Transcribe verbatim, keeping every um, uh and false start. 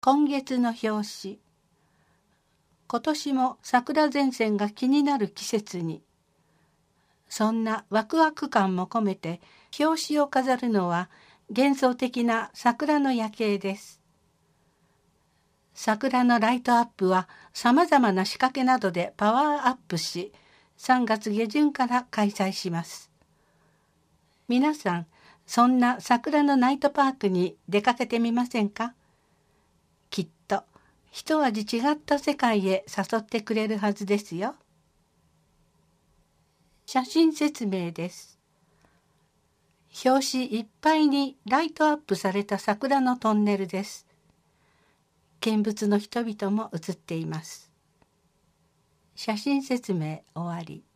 今月の表紙。今年も桜前線が気になる季節に。そんなワクワク感も込めて表紙を飾るのは幻想的な桜の夜景です。桜のライトアップはさまざまな仕掛けなどでパワーアップし、さんがつげじゅんから開催します。皆さん、そんな桜のナイトパークに出かけてみませんか？きっと一味違った世界へ誘ってくれるはずですよ。写真説明です。表紙いっぱいにライトアップされた桜のトンネルです。見物の人々も写っています。写真説明終わり。